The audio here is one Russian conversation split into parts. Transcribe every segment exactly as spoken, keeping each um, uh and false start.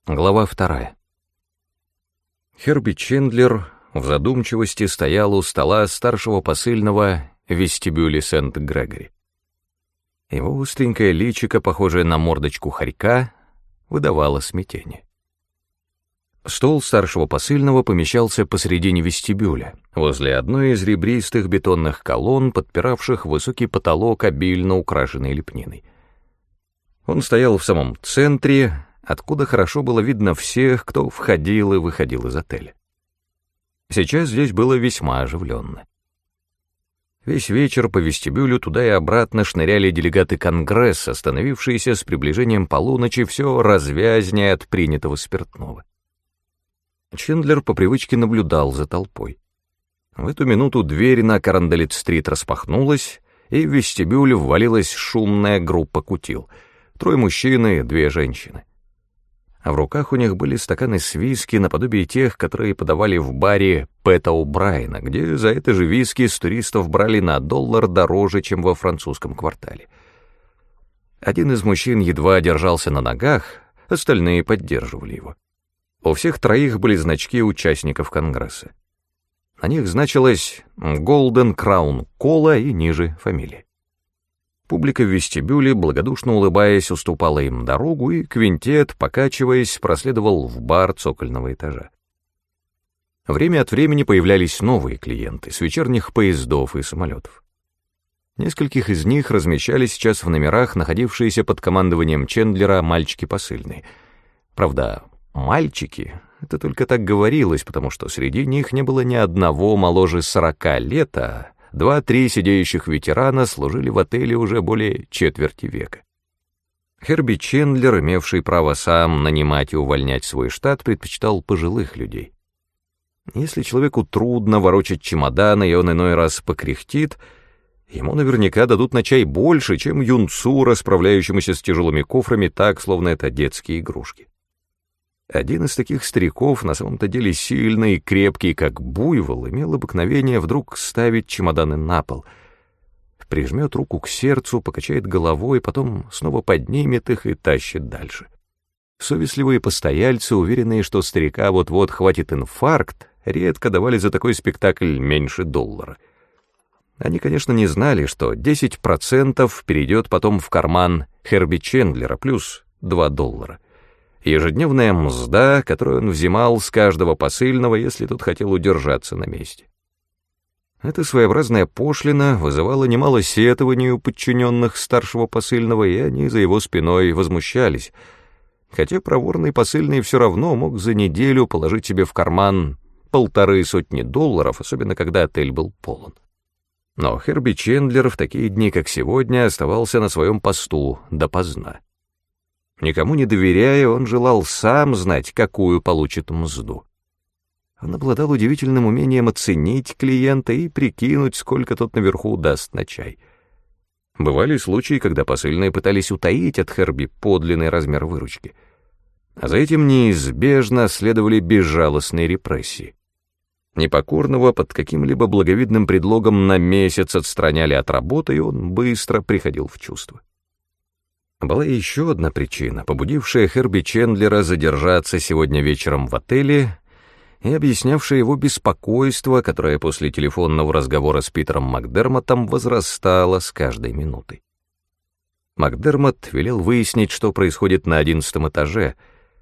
Глава вторая. Херби Чендлер в задумчивости стоял у стола старшего посыльного в вестибюле Сент-Грегори. Его остренькое личико, похожее на мордочку хорька, выдавало смятение. Стол старшего посыльного помещался посредине вестибюля, возле одной из ребристых бетонных колонн, подпиравших высокий потолок, обильно украшенный лепниной. Он стоял в самом центре, откуда хорошо было видно всех, кто входил и выходил из отеля. Сейчас здесь было весьма оживленно. Весь вечер по вестибюлю туда и обратно шныряли делегаты Конгресса, становившиеся с приближением полуночи все развязнее от принятого спиртного. Чендлер по привычке наблюдал за толпой. В эту минуту дверь на Карандалит-стрит распахнулась, и в вестибюль ввалилась шумная группа кутил. Трое мужчин и две женщины. А в руках у них были стаканы с виски наподобие тех, которые подавали в баре Пэта О'Брайена, где за это же виски с туристов брали на доллар дороже, чем во французском квартале. Один из мужчин едва держался на ногах, остальные поддерживали его. У всех троих были значки участников Конгресса. На них значилось «Golden Crown Cola» и ниже фамилия. Публика в вестибюле, благодушно улыбаясь, уступала им дорогу, и квинтет, покачиваясь, проследовал в бар цокольного этажа. Время от времени появлялись новые клиенты с вечерних поездов и самолетов. Нескольких из них размещали сейчас в номерах, находившиеся под командованием Чендлера, мальчики-посыльные. Правда, мальчики — это только так говорилось, потому что среди них не было ни одного моложе сорока лет, а два-три сидеющих ветерана служили в отеле уже более четверти века. Херби Чендлер, имевший право сам нанимать и увольнять свой штат, предпочитал пожилых людей. Если человеку трудно ворочать чемоданы, и он иной раз покряхтит, ему наверняка дадут на чай больше, чем юнцу, расправляющемуся с тяжелыми кофрами так, словно это детские игрушки. Один из таких стариков, на самом-то деле сильный и крепкий, как буйвол, имел обыкновение вдруг ставить чемоданы на пол, прижмет руку к сердцу, покачает головой, потом снова поднимет их и тащит дальше. Совестливые постояльцы, уверенные, что старика вот-вот хватит инфаркт, редко давали за такой спектакль меньше доллара. Они, конечно, не знали, что десять процентов перейдет потом в карман Херби Чендлера, плюс два доллара. Ежедневная мзда, которую он взимал с каждого посыльного, если тот хотел удержаться на месте. Эта своеобразная пошлина вызывала немало сетований у подчиненных старшего посыльного, и они за его спиной возмущались, хотя проворный посыльный все равно мог за неделю положить себе в карман полторы сотни долларов, особенно когда отель был полон. Но Херби Чендлер в такие дни, как сегодня, оставался на своем посту допоздна. Никому не доверяя, он желал сам знать, какую получит мзду. Он обладал удивительным умением оценить клиента и прикинуть, сколько тот наверху даст на чай. Бывали случаи, когда посыльные пытались утаить от Херби подлинный размер выручки, а за этим неизбежно следовали безжалостные репрессии. Непокорного под каким-либо благовидным предлогом на месяц отстраняли от работы, и он быстро приходил в чувство. Была еще одна причина, побудившая Херби Чендлера задержаться сегодня вечером в отеле и объяснявшая его беспокойство, которое после телефонного разговора с Питером Макдермотом возрастало с каждой минутой. Макдермот велел выяснить, что происходит на одиннадцатом этаже,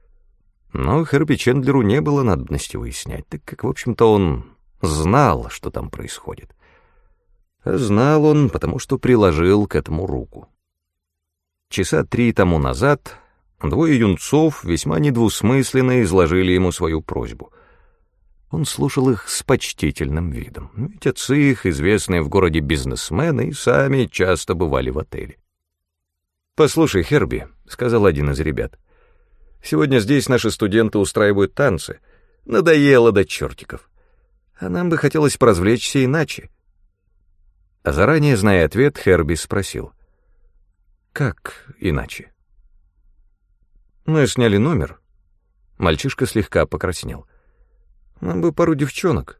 но Херби Чендлеру не было надобности выяснять, так как, в общем-то, он знал, что там происходит. А знал он, потому что приложил к этому руку. Часа три тому назад двое юнцов весьма недвусмысленно изложили ему свою просьбу. Он слушал их с почтительным видом, ведь отцы их, известные в городе бизнесмены, и сами часто бывали в отеле. «Послушай, Херби», — сказал один из ребят, — «сегодня здесь наши студенты устраивают танцы. Надоело до чертиков. А нам бы хотелось поразвлечься иначе». А заранее зная ответ, Херби спросил: «Как иначе?» «Мы сняли номер». Мальчишка слегка покраснел. «Нам бы пару девчонок».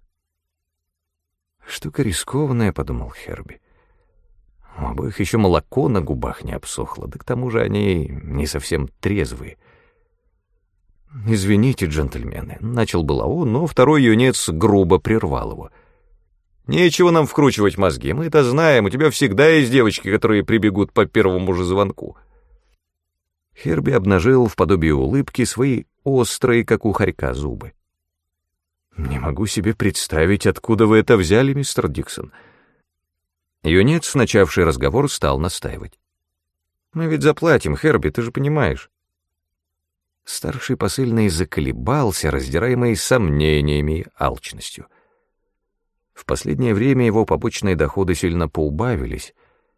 «Штука рискованная», — подумал Херби. У обоих еще молоко на губах не обсохло, да к тому же они не совсем трезвые. «Извините, джентльмены», — начал было он, но второй юнец грубо прервал его. «Нечего нам вкручивать мозги, мы это знаем, у тебя всегда есть девочки, которые прибегут по первому же звонку». Херби обнажил в подобии улыбки свои острые, как у хорька, зубы. «Не могу себе представить, откуда вы это взяли, мистер Диксон». Юнец, начавший разговор, стал настаивать. «Мы ведь заплатим, Херби, ты же понимаешь». Старший посыльный заколебался, раздираемый сомнениями и алчностью. В последнее время его побочные доходы сильно поубавились.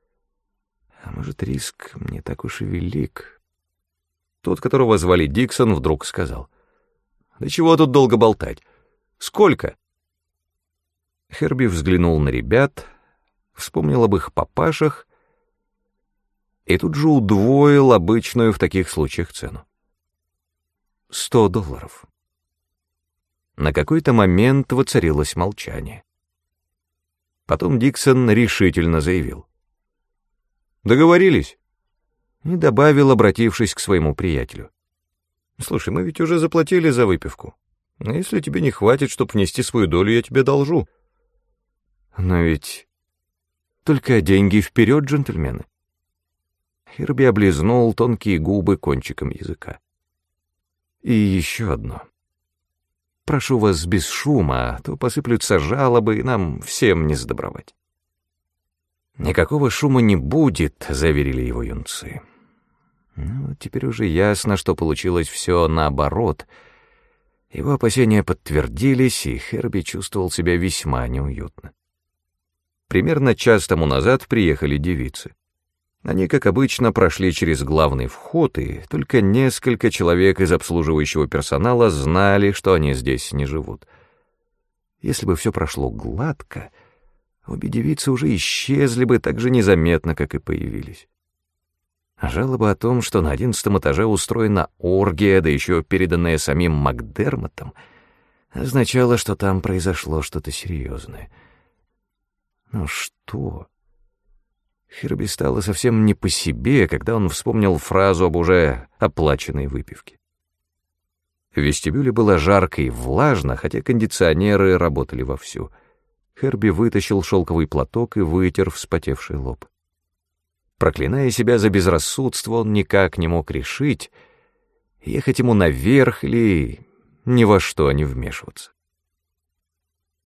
А может, риск не так уж и велик? Тот, которого звали Диксон, вдруг сказал: «Да чего тут долго болтать? Сколько?» Херби взглянул на ребят, вспомнил об их папашах и тут же удвоил обычную в таких случаях цену. Сто долларов. На какой-то момент воцарилось молчание. Потом Диксон решительно заявил: «Договорились?» И добавил, обратившись к своему приятелю: «Слушай, мы ведь уже заплатили за выпивку. А если тебе не хватит, чтобы внести свою долю, я тебе должу». «Но ведь только деньги вперед, джентльмены». Херби облизнул тонкие губы кончиком языка. «И еще одно. Прошу вас без шума, а то посыплются жалобы, и нам всем не сдобровать». «Никакого шума не будет», — заверили его юнцы. Ну, теперь уже ясно, что получилось все наоборот. Его опасения подтвердились, и Херби чувствовал себя весьма неуютно. Примерно час тому назад приехали девицы. Они, как обычно, прошли через главный вход, и только несколько человек из обслуживающего персонала знали, что они здесь не живут. Если бы все прошло гладко, обе девицы уже исчезли бы так же незаметно, как и появились. А жалоба о том, что на одиннадцатом этаже устроена оргия, да еще переданная самим Макдермотом, означало, что там произошло что-то серьезное. Но что? Херби стало совсем не по себе, когда он вспомнил фразу об уже оплаченной выпивке. В вестибюле было жарко и влажно, хотя кондиционеры работали вовсю. Херби вытащил шелковый платок и вытер вспотевший лоб. Проклиная себя за безрассудство, он никак не мог решить, ехать ему наверх или ни во что не вмешиваться.